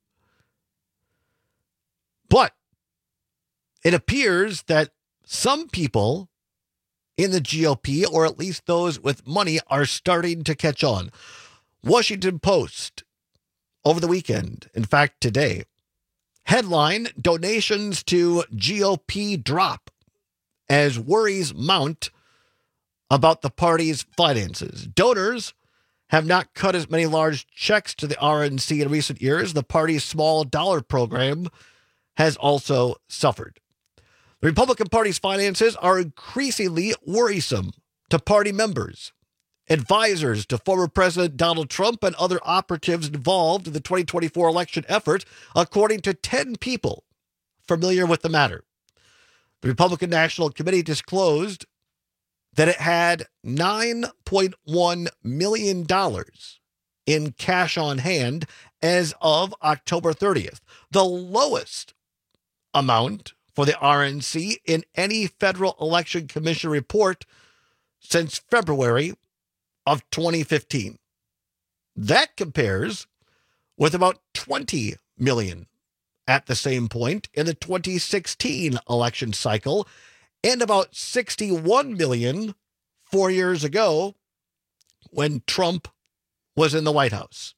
But it appears that some people in the G O P, or at least those with money, are starting to catch on. Washington Post over the weekend, in fact, today, headline, donations to G O P drop as worries mount about the party's finances. Donors have not cut as many large checks to the R N C in recent years. The party's small dollar program has also suffered. The Republican Party's finances are increasingly worrisome to party members, advisors to former President Donald Trump, and other operatives involved in the twenty twenty-four election effort, according to ten people familiar with the matter. The Republican National Committee disclosed that it had nine point one million dollars in cash on hand as of October thirtieth, the lowest amount for the R N C in any federal election commission report since February of twenty fifteen. That compares with about twenty million dollars at the same point in the twenty sixteen election cycle, and about sixty-one million dollars four years ago when Trump was in the White House.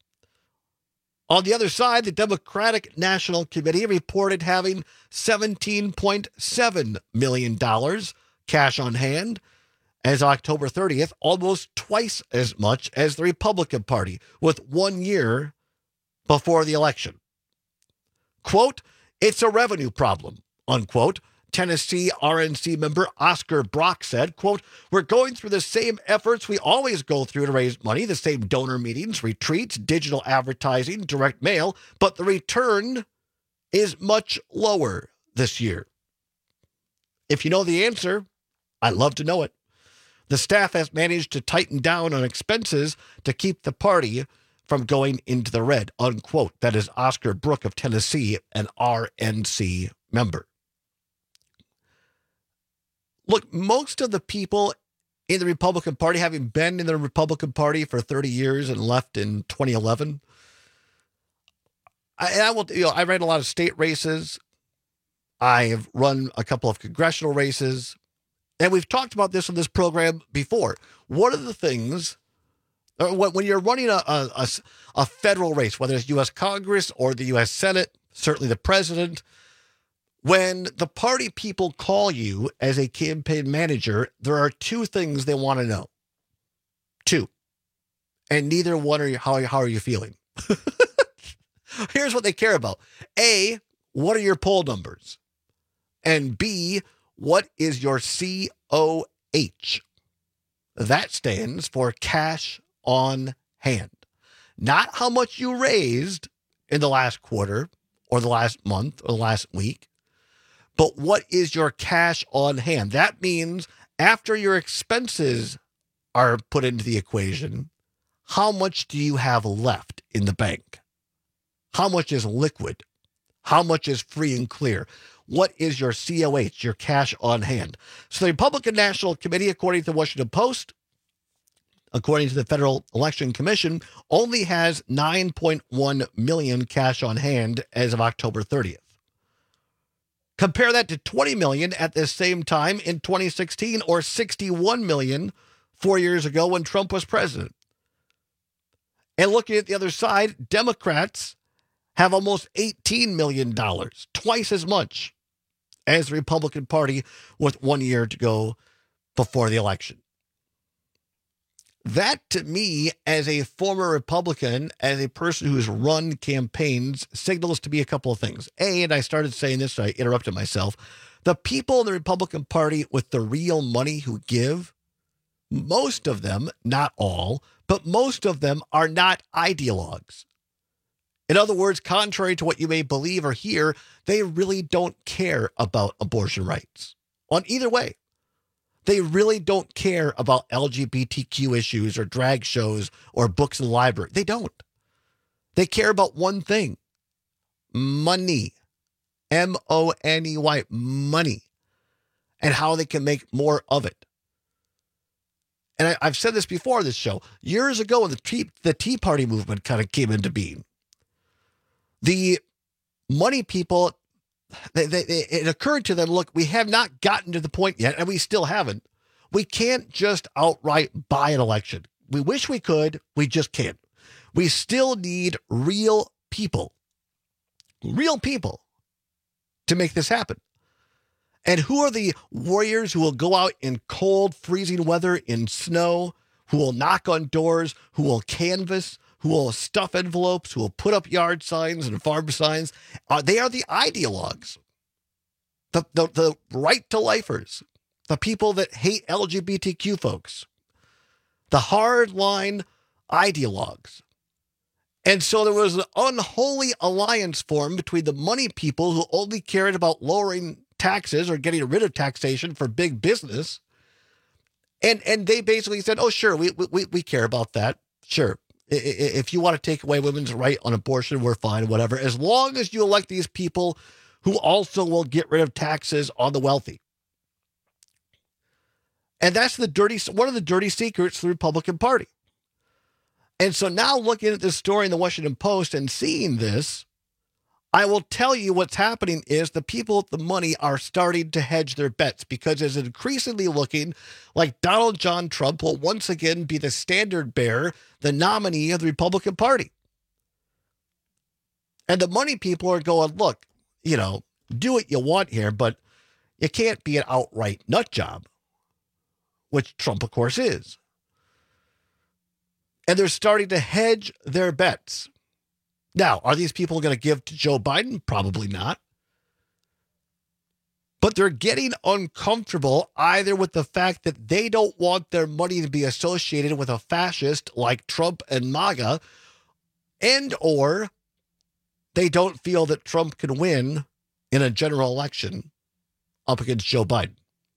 On the other side, the Democratic National Committee reported having seventeen point seven million dollars cash on hand as October thirtieth, almost twice as much as the Republican Party, with one year before the election. Quote, it's a revenue problem, unquote. Tennessee R N C member Oscar Brock said, quote, we're going through the same efforts we always go through to raise money, the same donor meetings, retreats, digital advertising, direct mail, but the return is much lower this year. If you know the answer, I'd love to know it. The staff has managed to tighten down on expenses to keep the party from going into the red, unquote. That is Oscar Brook of Tennessee, an R N C member. Look, most of the people in the Republican Party, having been in the Republican Party for thirty years and left in twenty eleven, I, I will, you know, I ran a lot of state races. I have run a couple of congressional races, and we've talked about this on this program before. One of the things, when you're running a, a, a federal race, whether it's U S Congress or the U S Senate, certainly the president, when the party people call you as a campaign manager, there are two things they want to know. Two. And neither one are you, how, how are you feeling? Here's what they care about. A, what are your poll numbers? And B, what is your C O H? That stands for cash on hand. Not how much you raised in the last quarter or the last month or the last week, but what is your cash on hand? That means after your expenses are put into the equation, how much do you have left in the bank? How much is liquid? How much is free and clear? What is your C O H, your cash on hand? So the Republican National Committee, according to the Washington Post, according to the Federal Election Commission, only has nine point one million cash on hand as of October thirtieth. Compare that to twenty million at the same time in twenty sixteen, or sixty-one million four years ago when Trump was president. And looking at the other side, Democrats have almost eighteen million dollars, twice as much as the Republican Party with one year to go before the election. That, to me, as a former Republican, as a person who's run campaigns, signals to me a couple of things. A, and I started saying this, so I interrupted myself, the people in the Republican Party with the real money who give, most of them, not all, but most of them are not ideologues. In other words, contrary to what you may believe or hear, they really don't care about abortion rights on either way. They really don't care about L G B T Q issues or drag shows or books in the library. They don't. They care about one thing: money. M O N E Y, money. And how they can make more of it. And I, I've said this before on this show. Years ago, when the Tea, the Tea Party movement kind of came into being, the money people, they, they, it occurred to them, look, we have not gotten to the point yet, and we still haven't. We can't just outright buy an election. We wish we could. We just can't. We still need real people, real people to make this happen. And who are the warriors who will go out in cold, freezing weather, in snow, who will knock on doors, who will canvass, who will stuff envelopes, who will put up yard signs and farm signs? Uh, they are the ideologues, the, the, the right-to-lifers, the people that hate L G B T Q folks, the hard-line ideologues. And so there was an unholy alliance formed between the money people who only cared about lowering taxes or getting rid of taxation for big business. And and they basically said, oh, sure, we we we care about that. Sure. If you want to take away women's right on abortion, we're fine, whatever, as long as you elect these people who also will get rid of taxes on the wealthy. And that's the dirty, one of the dirty secrets of the Republican Party. And so now looking at this story in the Washington Post and seeing this, I will tell you what's happening is the people with the money are starting to hedge their bets, because it's increasingly looking like Donald John Trump will once again be the standard bearer, the nominee of the Republican Party. And the money people are going, look, you know, do what you want here, but you can't be an outright nut job, which Trump, of course, is. And they're starting to hedge their bets. Now, are these people going to give to Joe Biden? Probably not. But they're getting uncomfortable either with the fact that they don't want their money to be associated with a fascist like Trump and MAGA, and or they don't feel that Trump can win in a general election up against Joe Biden.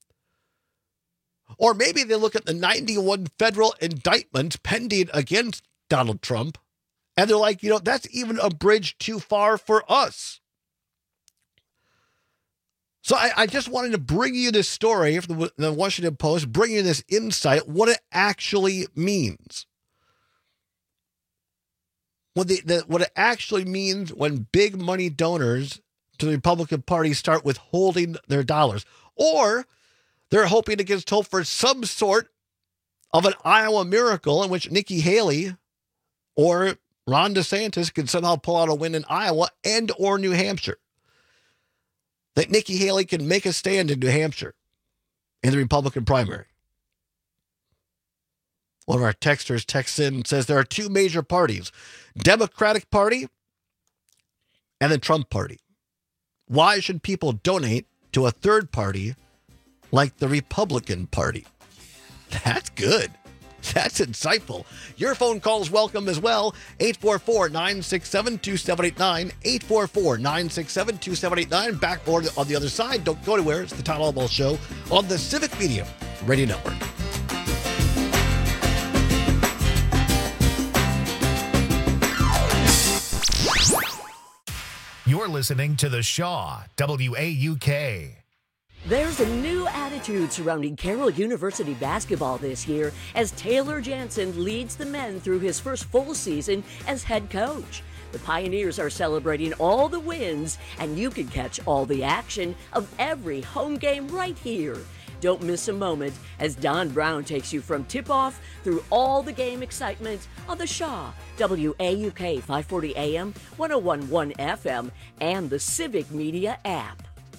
Or maybe they look at the ninety-one federal indictments pending against Donald Trump, and they're like, you know, that's even a bridge too far for us. So I, I just wanted to bring you this story from the, the Washington Post, bring you this insight, what it actually means. What, the, the, what it actually means when big money donors to the Republican Party start withholding their dollars. Or they're hoping against hope for some sort of an Iowa miracle in which Nikki Haley or Ron DeSantis can somehow pull out a win in Iowa and or New Hampshire. That Nikki Haley can make a stand in New Hampshire in the Republican primary. One of our texters texts in and says there are two major parties, Democratic Party and the Trump Party. Why should people donate to a third party like the Republican Party? That's good. That's insightful. Your phone calls welcome as well. eight four four, nine six seven, two seven eight nine. eight four four, nine six seven, two seven eight nine. Back more on the other side. Don't go anywhere. It's the Todd Albaugh Show on the Civic Media Radio Network. You're listening to The Shaw, W A U K. There's a new attitude surrounding Carroll University basketball this year as Taylor Jansen leads the men through his first full season as head coach. The Pioneers are celebrating all the wins, and you can catch all the action of every home game right here. Don't miss a moment as Don Brown takes you from tip-off through all the game excitement on the Shaw, W A U K five forty A M, one oh one point one F M, and the Civic Media app.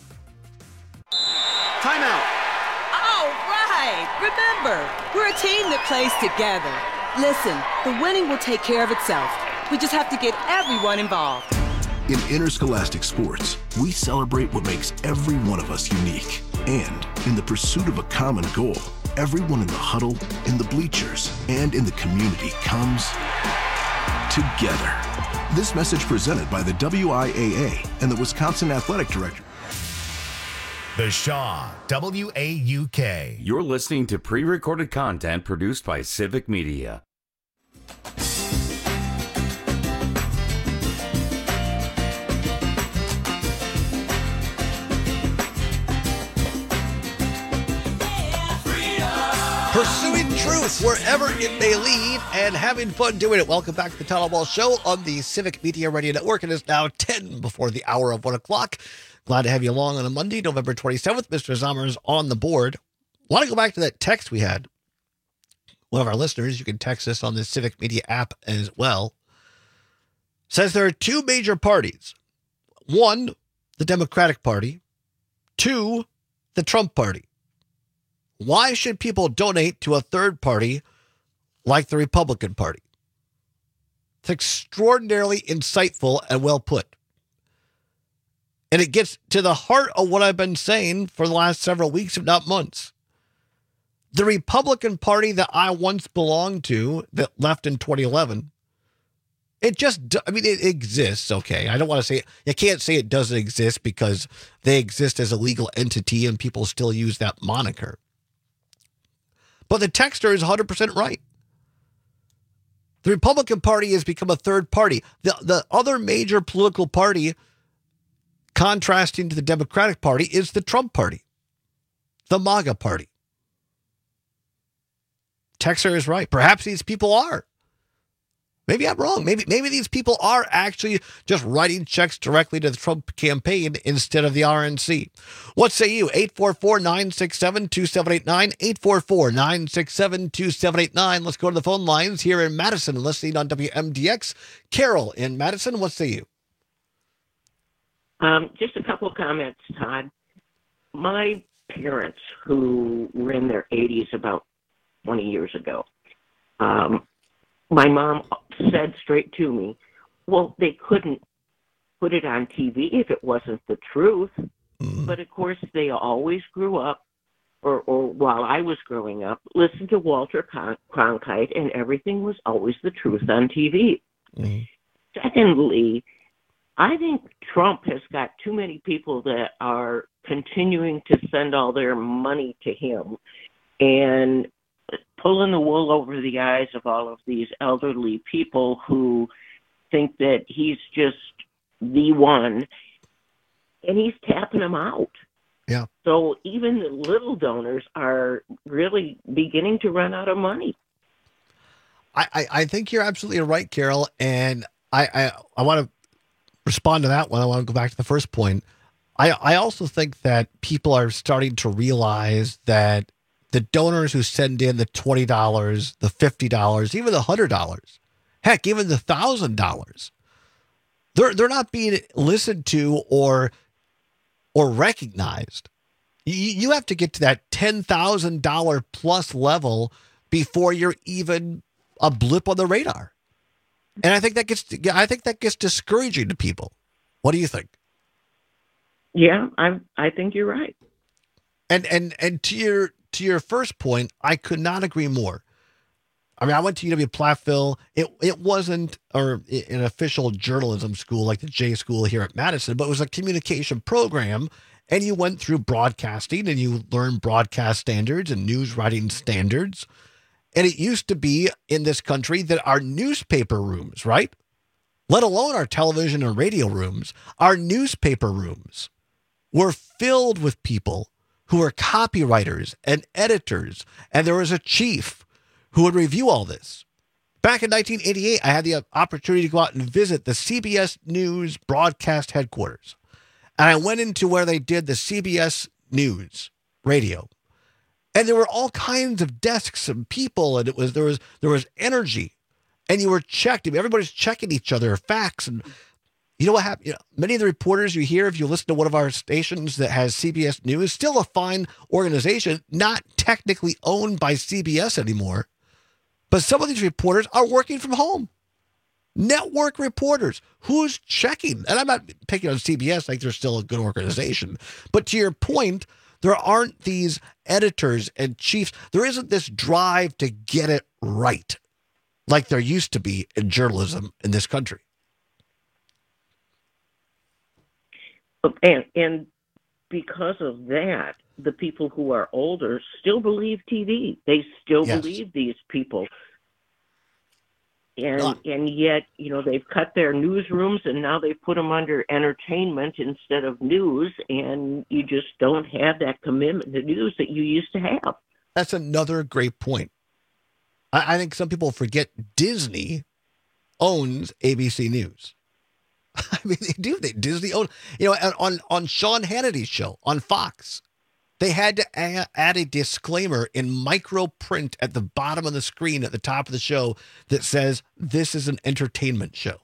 Timeout. All right. Remember, we're a team that plays together. Listen, the winning will take care of itself. We just have to get everyone involved. In interscholastic sports, we celebrate what makes every one of us unique. And in the pursuit of a common goal, everyone in the huddle, in the bleachers, and in the community comes together. This message presented by the W I A A and the Wisconsin Athletic Director. The Shaw, W A U K. You're listening to pre-recorded content produced by Civic Media. Pursuing truth wherever it may lead and having fun doing it. Welcome back to the Tyler Wall Show on the Civic Media Radio Network. It is now ten before the hour of one o'clock. Glad to have you along on a Monday, November twenty-seventh. Mister Zommer's on the board. I want to go back to that text we had. One of our listeners, you can text us on the Civic Media app as well, says there are two major parties. One, the Democratic Party. Two, the Trump Party. Why should people donate to a third party like the Republican Party? It's extraordinarily insightful and well put. And it gets to the heart of what I've been saying for the last several weeks, if not months. The Republican Party that I once belonged to, that left in twenty eleven, it just, I mean, it exists, okay. I don't want to say, you can't say it doesn't exist because they exist as a legal entity and people still use that moniker. But the texter is one hundred percent right. The Republican Party has become a third party. The, the other major political party contrasting to the Democratic Party is the Trump Party, the MAGA Party. Texter is right. Perhaps these people are. Maybe I'm wrong. Maybe maybe these people are actually just writing checks directly to the Trump campaign instead of the R N C. What say you? eight four four, nine six seven, two seven eight nine, eight four four, nine six seven, two seven eight nine. Let's go to the phone lines here in Madison, listening on W M D X. Carol in Madison, what say you? Um, just a couple of comments, Todd. My parents, who were in their eighties about twenty years ago, um, my mom said straight to me, well, they couldn't put it on T V if it wasn't the truth. Mm. But, of course, they always grew up, or, or while I was growing up, listened to Walter Con- Cronkite, and everything was always the truth on T V. Mm. Secondly, I think Trump has got too many people that are continuing to send all their money to him and pulling the wool over the eyes of all of these elderly people who think that he's just the one, and he's tapping them out. Yeah. So even the little donors are really beginning to run out of money. I, I, I think you're absolutely right, Carol, and I, I, I want to respond to that one. I want to go back to the first point. I, I also think that people are starting to realize that the donors who send in the twenty dollars, the fifty dollars, even the one hundred dollars, heck, even the one thousand dollars, they're they're not being listened to or or recognized. You, you have to get to that ten thousand dollars plus level before you're even a blip on the radar. And I think that gets I think that gets discouraging to people. What do you think? Yeah, I I think you're right. And and and to your to your first point, I could not agree more. I mean, I went to U W Platteville. It it wasn't or an official journalism school like the J School here at Madison, but it was a communication program. And you went through broadcasting and you learned broadcast standards and news writing standards. And it used to be in this country that our newspaper rooms, right? Let alone our television and radio rooms, our newspaper rooms were filled with people who were copywriters and editors, and there was a chief who would review all this. Back in nineteen eighty-eight, I had the opportunity to go out and visit the C B S News broadcast headquarters. And I went into where they did the C B S News radio. And there were all kinds of desks and people, and it was there was there was energy. And you were checked. Everybody's checking each other, facts. And you know what happened? You know, many of the reporters you hear, if you listen to one of our stations that has C B S News, still a fine organization, not technically owned by C B S anymore. But some of these reporters are working from home. Network reporters. Who's checking? And I'm not picking on C B S like they're still a good organization. But to your point, there aren't these editors and chiefs. There isn't this drive to get it right like there used to be in journalism in this country. And, and because of that, the people who are older still believe T V. They still Yes. believe these people. And Uh. and yet, you know, they've cut their newsrooms and now they put them under entertainment instead of news, and you just don't have that commitment to news that you used to have. That's another great point. I, I think some people forget Disney owns A B C News. I mean, they do. They Disney own, you know, and on, on Sean Hannity's show on Fox, they had to add, add a disclaimer in micro print at the bottom of the screen at the top of the show that says, this is an entertainment show.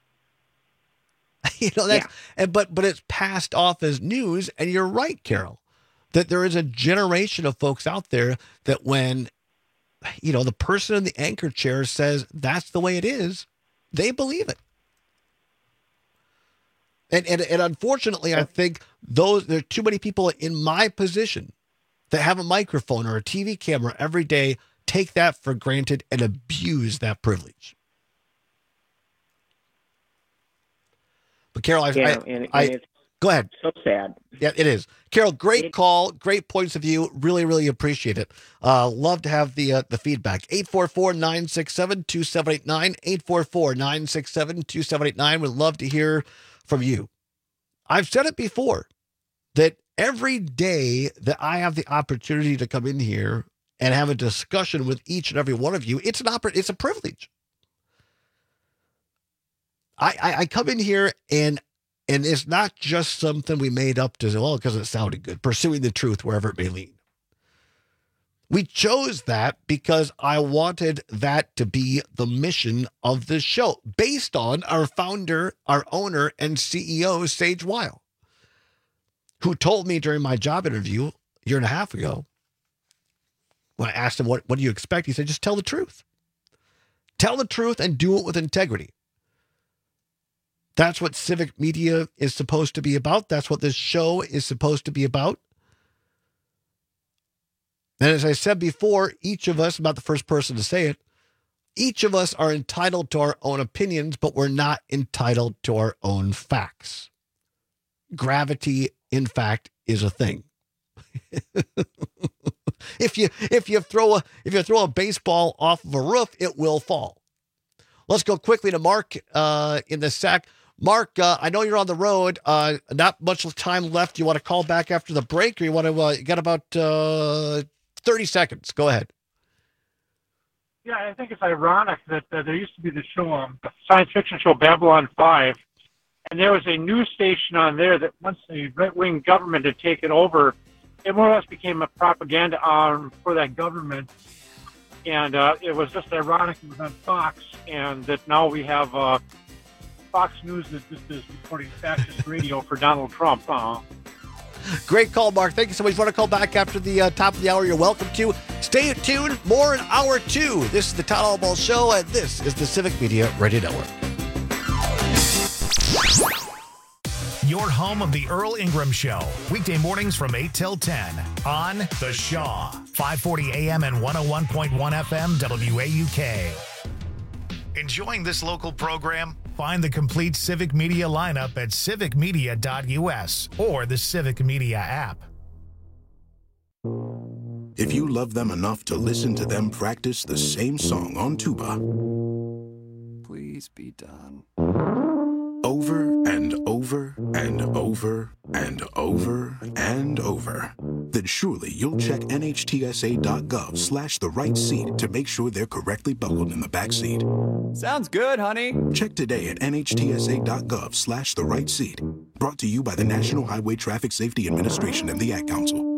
You know, that's, Yeah. and, but, but it's passed off as news. And you're right, Carol, that there is a generation of folks out there that when, you know, the person in the anchor chair says that's the way it is, they believe it. And, and and unfortunately, I think those there are too many people in my position that have a microphone or a T V camera every day, take that for granted and abuse that privilege. But Carol, I, Yeah, I, and- and I it's go ahead. So sad. Yeah, it is. Carol, great It- call, great points of view. Really, really appreciate it. Uh, love to have the uh, the feedback. eight four four, nine six seven, two seven eight nine, eight four four, nine six seven, two seven eight nine. Would love to hear from you. I've said it before that every day that I have the opportunity to come in here and have a discussion with each and every one of you, it's an oppor- it's a privilege. I, I, I come in here and and it's not just something we made up to, well, because it sounded good, pursuing the truth wherever it may lead. We chose that because I wanted that to be the mission of this show, based on our founder, our owner, and C E O, Sage Weil, who told me during my job interview a year and a half ago, when I asked him, what, what do you expect? He said, just tell the truth. Tell the truth and do it with integrity. That's what civic media is supposed to be about. That's what this show is supposed to be about. And as I said before, each of us, I'm not the first person to say it, each of us are entitled to our own opinions, but we're not entitled to our own facts. Gravity, in fact, is a thing. if you if you throw a if you throw a baseball off of a roof, it will fall. Let's go quickly to Mark uh, in the sack. Mark, uh, I know you're on the road. Uh, not much time left. You want to call back after the break, or you want to? Uh, you got about uh, thirty seconds. Go ahead. Yeah, I think it's ironic that uh, there used to be the show, um, the science fiction show Babylon five, and there was a news station on there that once the right-wing government had taken over, it more or less became a propaganda arm for that government. And uh, it was just ironic it was on Fox, and that now we have uh, Fox News that just is reporting fascist radio for Donald Trump. Uh, Great call, Mark. Thank you so much. If you want to call back after the uh, top of the hour, you're welcome to. Stay tuned. More in hour two. This is the Todd Allball Show, and this is the Civic Media Radio Network. Your home of the Earl Ingram Show. Weekday mornings from eight till ten on The Shaw. five forty A M and one oh one point one F M W A U K. Enjoying this local program? Find the complete Civic Media lineup at civic media dot U S or the Civic Media app. If you love them enough to listen to them practice the same song on tuba, Please be done. over and over and over and over and over, then surely you'll check nhtsa.gov slash the right seat to make sure they're correctly buckled in the back seat. Sounds good, honey. Check today at nhtsa.gov slash the right seat. Brought to you by the National Highway Traffic Safety Administration and the Ad Council.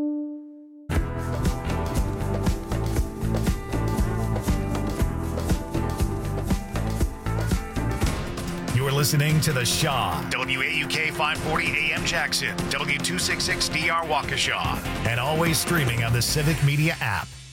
You're listening to The Shaw, W A U K five forty A M Jackson, W two sixty-six D R Waukesha, and always streaming on the Civic Media app.